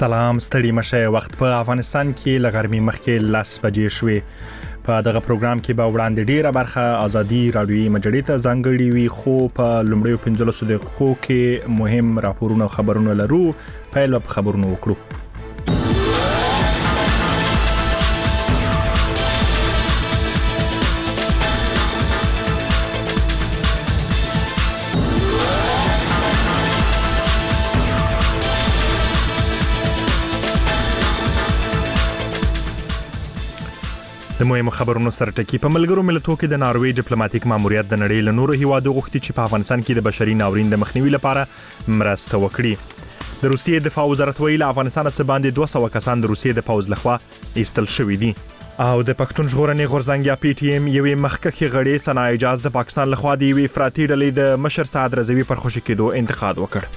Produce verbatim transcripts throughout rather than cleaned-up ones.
سلام ستړي مشه وخت په افغانستان کې لغرمي مخکې لاس بجې شوې په دغه پروګرام کې به وړاندې ډیره برخه ازادي رادیوي مجلې ته ځانګړي وي خو په لومړیو پنځلسو دقیقو کې مهم راپورونه او خبرونه لرو پیل په خبرونو وکړو. د مهمو خبرونو سره ټکی په ملګرو ملتونو کې د ناروې ډیپلوماټیک ماموریت د نړۍ له نورو هیوادو غوښتي چې په افغانستان کې د بشري ناورین د مخنیوي لپاره مرسته وکړي. د روسیې دفاع وزارت ویلي افغانستان څخه باندې دوه سوه کسان د روسیې د پوځ لخوا ایستل شوي دي. او د پښتون ژغورنې غورځنګ یا پی ټی ایم یوې مخکښې غړې ثنا اعجاز د پاکستان لخوا د یوې افراطي ډلې د مشر سعد رضوي پر خوشي کېدو انتقاد وکړ.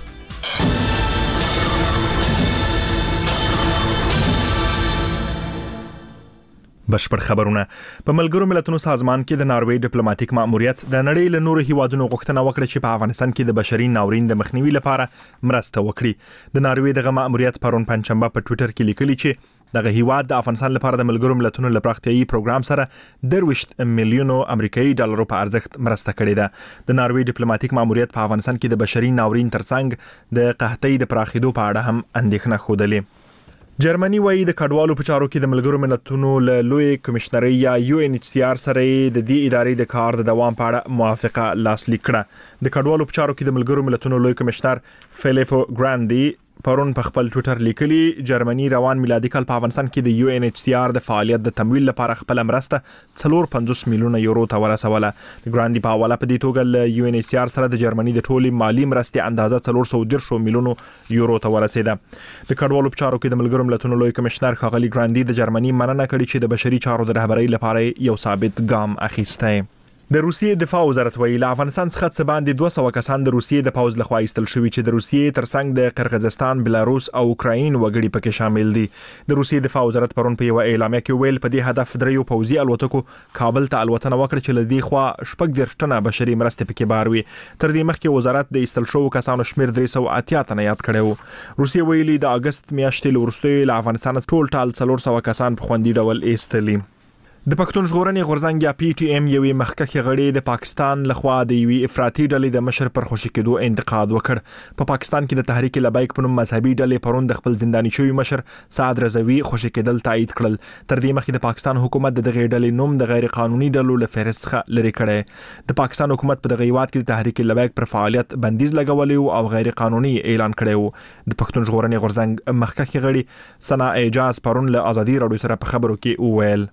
بشپړ خبرونه. په ملګرو ملتونو سازمان کې د ناروې ډیپلوماټیک ماموریت د نړۍ له نورو هیوادونو غوښتنه وکړه چې په افغانستان کې د بشري ناورین د مخنیوي لپاره مرسته وکړي. د ناروې دغه ماموریت پرون پنځشنبه په ټوئیټر کې لیکلي چې دغه هیواد د افغانستان لپاره د ملګرو ملتونو له پراختیايي پروګرام سره درويشت میلیونو امریکایي ډالرو په ارزښت مرسته کړې ده. د ناروې ډیپلوماټیک ماموریت په افغانستان کې د بشري ناورین ترڅنګ د قحطۍ د پراخېدو په اړه هم اندېښنه خوده. جرمني وایي د کډوالو په چارو کې د ملګرو ملتونو له لوی کمشنري یا یو ان ایچ سی آر سره د دې ادارې د کار د دوام په اړه موافقه لاسلیک کړه. د کډوالو په چارو کې د ملګرو ملتونو لوی کمشنر فلیپو ګراندي پرون په خپل ټوئیټر لیکلي جرمني روان میلادي کال په افغانستان کې د یو ان ایچ سی آر د فعالیت د تمویل لپاره خپل مرسته څلور پنځوس میلیونه یورو ته ورسوله. ګراندي په حواله په دې توګه له یو ان ایچ سی آر سره د جرمني د ټولي مالی مرستې اندازه څلور سوه دېرش میلیونه یورو ته ورسیده. د کډوالو په چارو کې د ملګرو ملتونو لوی کمشنر ښاغلي ګراندي د جرمني مننه کړې چې د بشري چارو د رهبرۍ لپاره یو ثابت ګام اخیسته. د روسیې دفاع وزارت ویلي افغانستان څخه څه باندې دوه سوه کسان د روسیې د پوځ لخوا ایستل شوي چې د روسیې ترڅنګ د قرغیزستان، بلاروس او اوکراین وګړي پکې شامل دي. د روسیې دفاع وزارت پرون په یو اعلامیه کې ویل په دې هدف دریو پوځي الوتکو کابل ته الوتنه وکړه چې لدی خوا شپږ دېرش تنه بشري مرستې پکې بار وي. تر دې مخکې وزارت د ایستل شوو کسانو شمیر درې سوه اتیا تنه یاد کړو. روسیې ویلي د اگست میاشتې وروسته له افغانستان ټول ټال څلور سوه کسان په خوندي ډول ایستلي. د پښتون ژغورنې غورځنګ یا پی ټی ایم یوې مخکښې غړې د پاکستان لخوا د یوې افراطي ډلې د مشر پر خوشي کېدو انتقاد وکړ. په پاکستان کې د تحریک لبیک په نوم مذهبي ډلې پرون د خپل زنداني شوی مشر سعد رضوي خوشي کېدل تایید کړل. تر دې مخکې د پاکستان حکومت د دغه ډلې نوم د غیر قانوني ډلو له فهرست څخه لرې کړی. د پاکستان حکومت په دغه هیواد کې د تحریک لبیک پر فعالیت بندیز لګولی او غیر قانوني اعلان کړی و. د پښتون ژغورنې غورځنګ مخکښې غړي ثنا اعجاز پرون له ازادي رادیو سره په خبرو کې وویل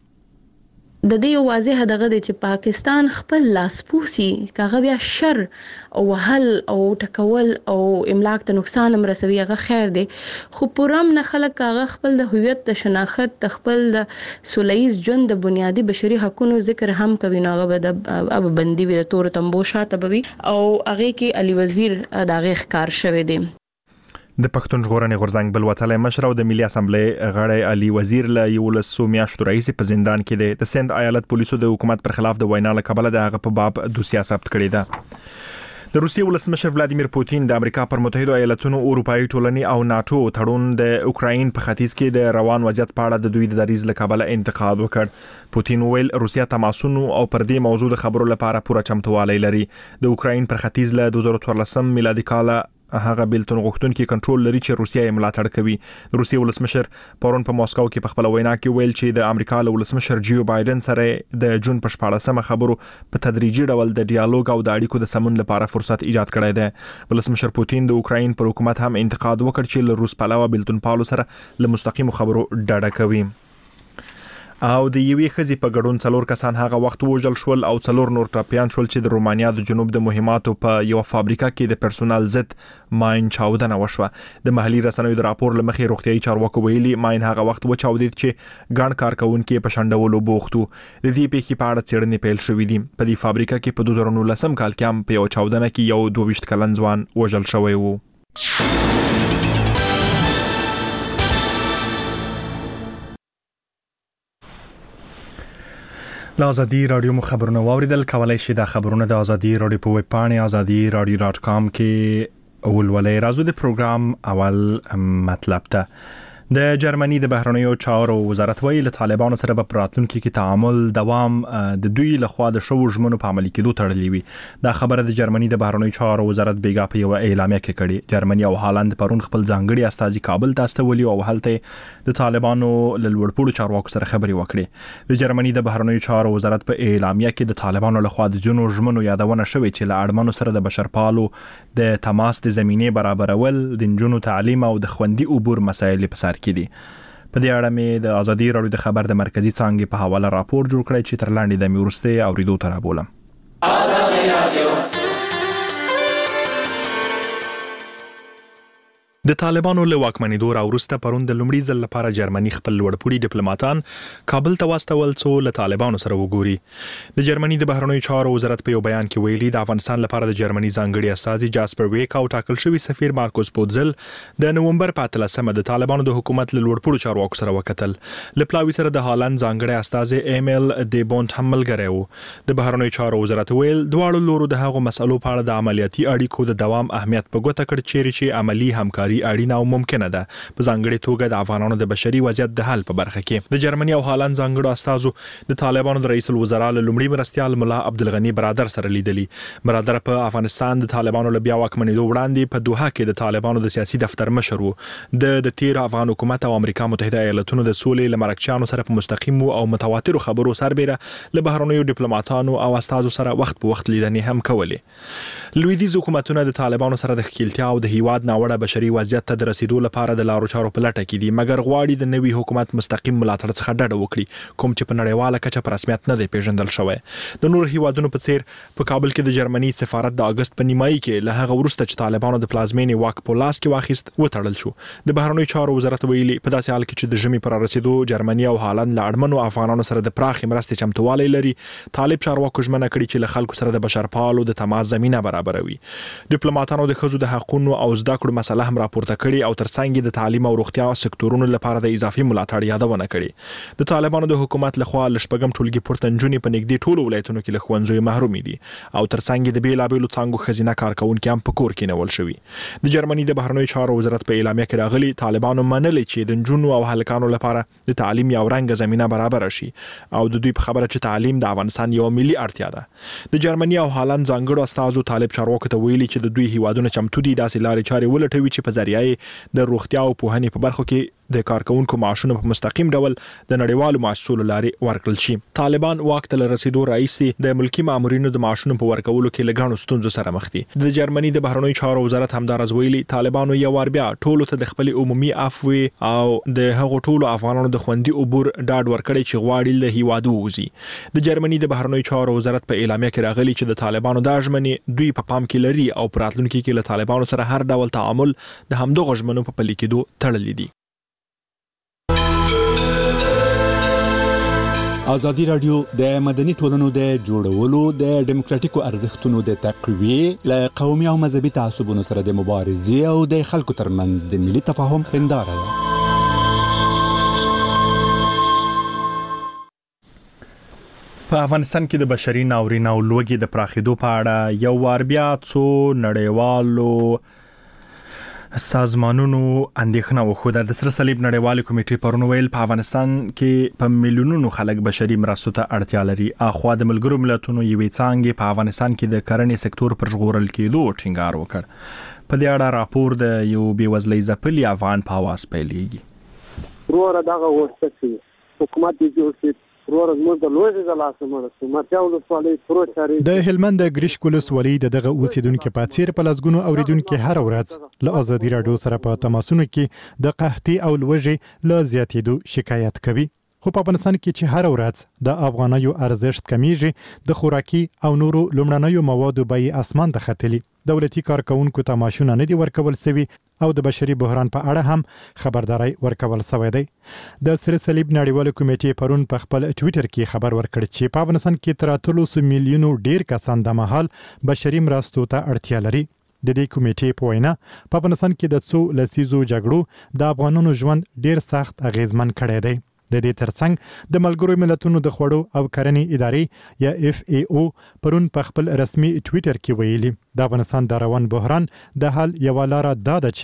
د دې واضح دغه د چې پاکستان خپل لاسپوسی کاغه بیا شر او وهل او ټکول او املاک ته نقصان مرسوي هغه خیر دی خو پرم نه خلک کاغه خپل د هویت د شناخت د خپل د سولهیز ژوند د بنیادی بشري حقوقو ذکر هم کوي نو هغه د اب بندي وي د تور تمبو شاته بوي او هغه کې علي وزیر دغه ښکار شوی دی. د پښتون ژغورنې غورځنګ بل وتلی مشر او د ملي اسمبلې غړی علي وزیر له یولسو میاشتو راهیسې په زندان کې دی. د سند ایالت پولیسو د حکومت پر خلاف د وینا له کبله د هغه په باب دوسیه ثبت کړې ده. د روسیې ولسمشر ولادیمیر پوتین د امریکا پر متحده ایالاتونو، اروپایي ټولنې او ناتو تړون د اوکراین په ختیځ کې د روان وضعیت په اړه د دوی د دریځ له کبله انتقاد وکړ. پوتین ویل روسیا تماسونو او پر دې موضوع د خبرو لپاره پوره چمتووالی لري. د اوکراین پر ختیځ له دوه زره څوارلسم میلادي کال هغه بیلتون غوښتونکي کنټرول لري چې روسیا یې ملاتړ کوي. د روسیې ولسمشر پرون په ماسکو کې په خپل وینا کې ویل چې د امریکا له ولسمشر جیو بایدن سره د جون په شپاړسمه خبرو په تدریجي ډول د ډیالوګ او د اړیکو د سمون لپاره فرصت ایجاد کړی دی. ولسمشر پوتین د اوکراین پر حکومت هم انتقاد وکړ چې له روس پلوه بیلتون پالو سره له مستقیم خبرو ډډه کوي. او د یوې ښځې په ګډون څلور کسان هغه وخت وژل شول او څلور نور ټپیان شول چې د رومانیا د جنوب د مهماتو په یو فابریکه کې د پرسونل ضد ماین چاودنه وشوه. د محلي رسنیو د راپور له مخې روغتیايي چارواکو ویلي ماین هغه وخت وچاودید چې ګڼ کارکونکي په شنډولو بوخت وو. د دې پیښې په اړه څېړنې پیل شوې دي. په دې فابریکه کې په دوه زره نولسم کال کې هم په یو چاودنه کې یو دوه ویشت کلن ځوان وژل شوی وو. له ازادي رادیو مو خبرونه واوریدل. کولای شئ د خبرونه د ازادي رادیو په ویب پاڼه ازادي رادیو ډاټ کام کې ولولئ. راځو د پروګرام اول مطلب ته. د جرمني د بهرنیو چارو وزارت ویلي له طالبانو سره په راتلونکي کې تعامل دوام د دوی لخوا د شو ژمنو په عملي کېدو تړلې وي. دا خبره د جرمني د بهرنیو چارو وزارت بیګا په یو اعلامیه کې کړې. جرمني او هالند پرون خپل ځانګړي استازي کابل ته استولي او هلته د طالبانو له لوړپوړو چارواکو سره خبري وکړي. د جرمني د بهرنیو چارو وزارت په اعلامیه کې د طالبانو لخوا د جنو ژمنو یادونه شوې چې له اړمنو سره د بشرپالو د تماس د زمینه برابرول، د جنونو تعلیم او د خوندي عبور مسایل په سر کې دي. په دې اړه مې د ازادي راډیو د خبر د مرکزی څانګې په حواله راپور جوړ کړی چې تر لاندې د میورسته اوریدو تر بولم. ازادي راډیو د طالبانو له واکمنېدو راوروسته پرون د لومړي ځل لپاره جرمني خپل لوړپوړي ډیپلوماټان کابل ته واستول څو له طالبانو سره وګوري. د جرمني د بهرنیو چارو وزارت په یو بیان کې ویلي د افغانستان لپاره د جرمني ځانګړي استازي جاسپر ویک او ټاکل شوی سفیر مارکوس پوتزل د نومبر په اتلسمه د طالبانو د حکومت له لوړپوړو چارواکو سره وکتل. له پلاوي سره د هالند ځانګړي استازي ایمیل دی بونت هم ملګری وو. د بهرنیو چارو وزارت ویل دواړو لورو د هغو مسلو په اړه د عملیاتي اړیکو د دوام اهمیت په ګوته کړ چې عملی همکاري اړینه او ممکنه ده په ځانګړي توګه د افغانانو د بشري وضعیت د حل په برخه کې. د جرمني او هالند ځانګړو استازو د طالبانو د رئیس الوزرا له لومړي مرستيال ملا عبدالغنی برادر سره لیدلي. برادر په افغانستان د طالبانو له بیا واکمنېدو وړاندې په دوحه کې د طالبانو د سیاسي دفتر مشر وو. د د تیر افغان حکومت او امریکا متحده ایالاتونو د سولې لمرکچانو سره په مستقیم او متواتر خبرو سربېره له بهرنیو ډیپلوماټانو او استازو سره وخت په وخت لیدنې هم کولې. لویدیز حکومتونه د طالبانو سره د خپلتیا او د هیواد ناوړه بشري وضعیت ته د رسیدو لپاره د لارو چارو په لټه کې دي، مګر غواړي د نوي حکومت مستقیم ملاتړ څخه ډډه وکړي، کوم چې په نړیواله کچه په رسمیت نه دی پیژندل شوی. د نور هیوادونو په څیر په کابل کې د جرمني سفارت د اگست په نیمایي کې له هغه وروسته چې طالبانو د پلازمینې واک په لاس کې واخیست وتړل شو. د بهرنیو چارو وزارت ویلي په داسې حال کې چې د ژمي پر رسیدو جرمني او هالند له اړمنو افغانانو سره د پراخې مرستې چمتووالی لري، طالب چارواکو ژمنه کړې چې له خلکو سره د بشرپالو د تماس زمینه برابروي. ډیپلوماټانو د ښځو د حقوقو او زده کړو مسله هم راپورته کړې او ترڅنګ د تعلیم او روغتیا سکتورونو لپاره د اضافي ملاتړ یادونه کړې. د طالبانو د حکومت لخوا لشپږم ټولګي پورته نجونې په نږدې ټولو ولایتونو کې له ښوونځیو محرومې دي او ترڅنګ د بیلابیلو څانګو ښځینه کارکونکي هم په کور کې نیول شوي. د جرمني د بهرنیو چارو وزارت په اعلامیه کې راغلي طالبانو منلي چې د نجونو او هلکانو لپاره د تعلیم یو رنګ زمينه برابر شي او د دوی په خبره چې تعلیم د افغانستان یو ملي اړتیا ده. د جرمني او هالند ځانګړو استازو طالب چارواکو ته ویلي چې د دوی هیوادونو چمتو دي داسې لارې چارې ولټوي چې په ذریعه د روغتیا او پوهنې په برخو کې د کارکونکو معاشونه په مستقیم ډول د نړیوالو معاشونو لارې ورکړل شي. طالبان واک ته رسیدو رئیس د ملکی مامورینو د معاشونو په ورکولو کې لګانو ستونزو سره مخ دي. د جرمني د بهرنیو چارو وزارت همدارز ویلي طالبانو یو ور بیا ټولو ته د خپل عمومي عفو او د هغو ټولو افغانانو د خوندي عبور ډاډ ورکړي چې غواړي له هیوادو وځي. د جرمني د بهرنیو چارو وزارت په اعلامیه کې راغلي چې د طالبانو د ژمنې دوی په پام کې لري او په راتلونکي کې له طالبانو سره هر ډول تعامل د همدغه ژمنو په پلي کېدو تړلې دي. ازادي راډیو د مدني ټولنو د جوړولو د ډیموکراتیکو ارزښتونو د تقویې له قومي او مذهبي تعصبونو سره د مبارزې او د خلکو ترمنځ د ملي تفاهم هنداره ده. په افغانستان کې د بشري ناورین او لوږې د پراخېدو په اړه یو وار بیا څو نړیوالو سازمانونو اندېښنه وښوده. د سره صلیب نړیوالې کمیټې پرون ویل په افغانستان کې په میلیونونو خلک بشري مرستو ته اړتیا لري. اخوا د ملګرو ملتونو یوې څانګې په افغانستان کې د کرنې سکتور پر ژغورل کېدو ټینګار وکړ. په دې اړه راپور د یو بېوزلۍ ځپلي افغان په आवाज پیلېږي. وروره دغه وسته چې حکومت یې جوړ کړي وروره زموږ د لوږې د لاسه مړه شو. مرجع ولسوالۍ پرو چارې د هلمند د ګریشک ولسوالۍ د دغه اوسیدونکو په څیر په لسګونو اوریدونکو هر ورځ له ازادي راډیو سره په تماسونو کې د قحطۍ او لوږې له زیاتېدو شکایت کوي. خو په افغانستان کې چې هر ورځ د افغانیو ارزښت کمیږي، د خوراکي او نورو لومړنیو موادو بیې اسمان ته ختلي، دولتي کارکونکو ته معاشونه نه دي ورکول شوي او د بشري بحران په اړه هم خبرداري ورکول شوی دی. د سره صلیب نړیواله کمیټې پرون په خپل ټوئیټر کې خبر ورکړ چې په افغانستان کې تر اتلس میلیونو ډیر کسان د مهال بشري مرستو ته اړتیا لري. د دې کمیټې په وینا په افغانستان کې د څو لسیزو جګړو د افغانانو ژوند ډیر سخت اغیزمن کړی دی. د دې ترڅنګ د ملګرو ملتونو د خوړو او کرنې ادارې یا اف ای او پرون په خپل رسمي ټوئیټر کې ویلي د افغانستان د روان بحران د حل یو لار دا ده چې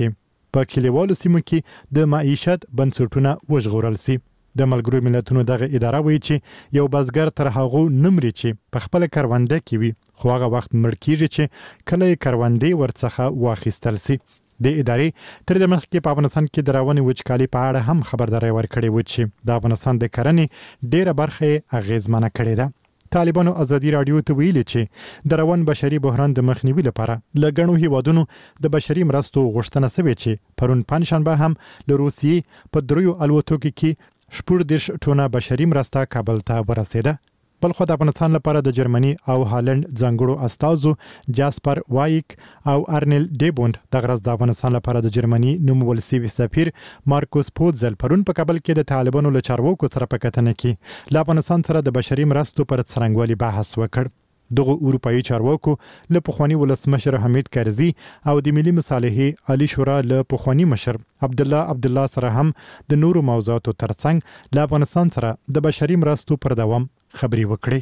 په کلیوالو سیمو کې د معیشت بنسټونه وژغورل سي. د ملګرو ملتونو دغه اداره وایي چې یو بزګر تر هغه نمرې چې په خپل کرونده کې وي خو هغه وخت مړ کیږي چې کله کروندې ورڅخه واخیستل سي. د ادارې تر د مخکې په افغانستان کې د رواني وچکالي په اړه هم خبرداري ورکړې و چې د افغانستان د کرنې ډیره برخه اغیزمنه کړې ده. طالبانو ازادي رادیو ته ویلي چې د روان بشري بحران د مخنیوي لپاره له ګڼو هیوادونو د بشري مرستو غوښتنه شوې چې پرون پنځشنبه هم له روسیې په دریو الوتکو کې شپږ دېرش ټونه بشري مرسته کابل ته ورسېده. بلخو د افغانستان لپاره د جرمني او هالند ځانګړو استازو جاسپر وایک او ارنل ډیبوند د غرض د افغانستان لپاره د جرمني نومول سیوي سفیر مارکوس پوتزل پرون په کابل کې د طالبانو له چارواکو سره په کتنه کې له افغانستان سره د بشري مرستو پر څرنګوالي بحث وکړ. دغه اروپאי چارواکو له پخوانی ولسمشر حمید کرزي او د ملي مصالحې علي شورا له پخوانی مشر عبد الله عبد الله سره هم د نورو موضوعاتو ترڅنګ له افغانستان سره د بشري مرستو پر دوام خبري وکړي.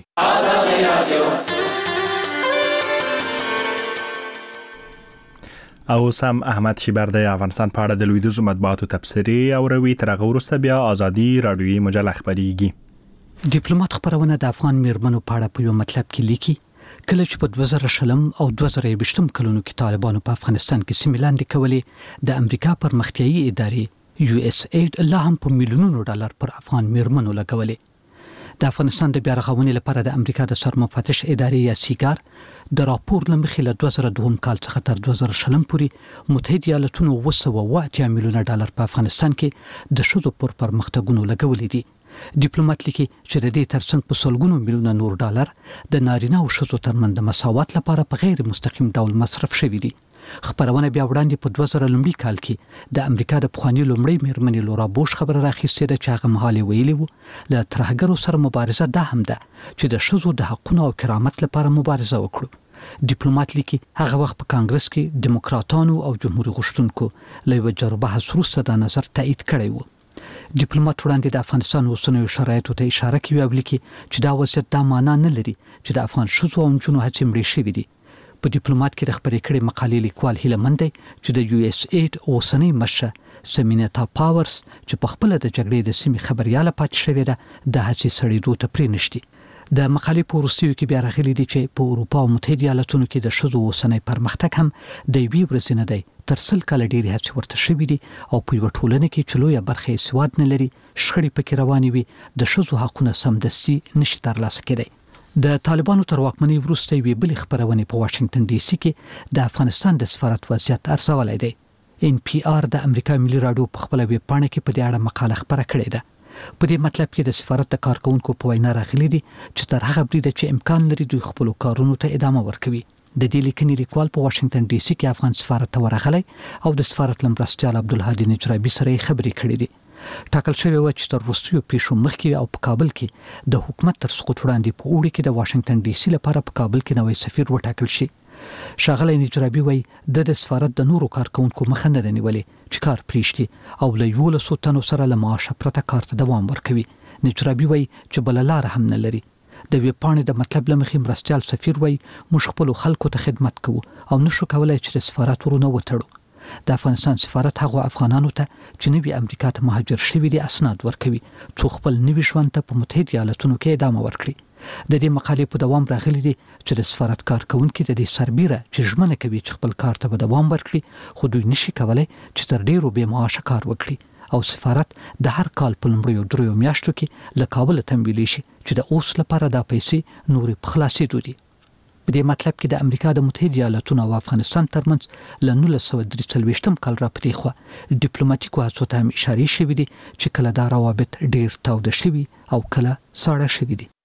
او سم احمد شیبر د افغانستان په اړه د لویدیځو مطبوعاتو تبصرې او روي تر هغه وروسته بیا ازادي رادیوي مجله خبريږي. ډیپلوماټ خبرونه د افغان میرمنو په اړه په یو مطلب کې لیکي کله چې په دوه زره شلم او دوه زره یوویشتم کلونو کې طالبانو په افغانستان کې سیمې لاندې کولې د امریکا پرمختیایي ادارې یو اس اید الله هم په میلیونونو ډالر پر افغان میرمنو لګولې. د افغانستان د بیا رغونې لپاره د امریکا د سرمفتش ادارې یا سیګار د راپور لمخې له دوه زره دوه کال څخه تر دوه زره شلم پورې متحده ایالاتونو اوه سوه اوه اتیا میلیونه ډالر په افغانستان کې د ښځو پر پرمختګونو لګولې دي. ډیپلوماټ لیکي چې د دې ترڅنګ په سلګونو میلیونه نور ډالر د نارینه او ښځو ترمنځ د مساوات لپاره په غیر مستقیم ډول مصرف شوی دي. خبرونه بیا وړاندې په دوه زره لومړي کال کې د امریکا د پخوانی لومړی میرمنې لورا بوش خبره راخیستې ده چې هغه مهال ویلي وو له ترهګرو سره مبارزه ده هم ده چې د ښځو د حقونو او کرامت لپاره مبارزه وکړو. ډیپلوماټ لیکي هغه وخت په کانګرس کې دیموکراتانو او جمهوریت غوښتونکو له یو جربه حسروسته د نظر تایید کړی وو. ډیپلوماټ وړاندې د افغانستان اوسنیو شرایطو ته اشاره کوي او لیکي چې دا وضعیت دا معنا نه لري چې د افغان ښځو او نجونو هڅې مړې شوې دي. په ډیپلوماټ کې د خبرې کړې مقالې لیکوال هیله مند دی چې د یو اس اید اوسنی مشر سمینتا پاورز چې په خپل د جګړې د سیمې خبرياله پاتې شوې ده د هڅې سړېدو ته پرې نشي. د مقالې په وروستیو کې بیا راغلي دي چې په اروپا او متحده ایالاتونو کې د ښځو اوسنی پرمختګ هم د یوې ورځې نه دی تر سل کاله ډېرې هڅې ورته شوې دي او په یوه ټولنه کې چې لویه برخه یې سواد نه لري شخړې پکې روانې وي د ښځو حقونه سمدستي نشي ترلاسه کېدی. د طالبانو تر واکمنۍ وروسته یوې بلې خبرونې په واشنگټن ډي سي کې د افغانستان د سفارت وضعیت ارزولی دی. ان پی آر د امریکا ملي راډیو په خپله ویب پاڼه کې په دې اړه مقاله خپره کړې ده. په دې مطلب کې د سفارت د کارکونکو په وینا راغلي دي چې تر هغه بریده چې امکان لري دوی خپل کارونو ته ادامه ورکوي. د دې لیکنې لیکوال په واشنگټن ډي سي کې افغان سفارت ته ورغلی او د سفارت لمرستیال عبدالهادي نجرابي سره خبرې کړې دي. ټاکل شوی و چې تر وروستیو پیښو مخکې او په کابل کې د حکومت تر سقوط وړاندې په اوړي کې د واشنگټن ډي سي لپاره په کابل کې نوی سفیر وټاکل شي. ښاغلی نجرابي وایي د د سفارت د نورو کارکونکو مخه نه ده نیولې چې کار پرېږدي او له یولسو تنو سره له معاشه پرته کار ته دوام ورکوي. نجرابي وایي چې بله لاره هم نه لري. د ویب پاڼې د مطلب له مخې مرستیال سفیر وایي موږ خپلو خلکو ته خدمت کوو او نشو کولی چې د سفارت ورونه وتړو. د افغانستان سفارت هغو افغانانو ته چې نوي امریکا ته مهاجر شوي دي اسناد ورکوي څو خپل نوي ژوند ته په متحده ایالاتونو کې ادامه ورکړي. د دې مقالې په دوام راغلي دي چې د سفارت کارکونکي د دې سربیره چې ژمنه کوي چې خپل کار ته به دوام ورکړي خو دوی نشي کولی چې تر ډیرو بې معاشه کار وکړي او سفارت د هر کال په لومړیو دریو میاشتو کې له کابله تمویلی شي چې د اوس لپاره دا پیسې نورې په خلاصېدو دي. په دې مطلب کې د امریکا د متحده ایالاتونو او افغانستان ترمنځ له نولس سوه درې څلوېښتم کال را پدې خوا ډیپلوماټیکو هڅو ته هم اشارې شوي دي چې کله دا روابط ډیر تاوده شوي او کله ساړه شوي دي.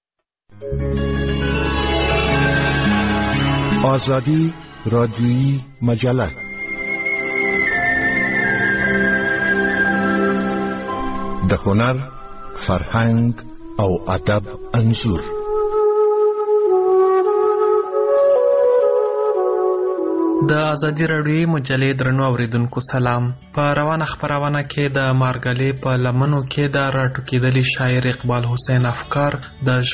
آزادی رادیویی مجله د هنر، فرهنګ او ادب انځور. د ازادي راډیویي مجلې درنو اوریدونکو سلام. په روانه خبرونه کې د مارګلې په لمنو کې د راټوکېدلي شاعر اقبال حسین افکار د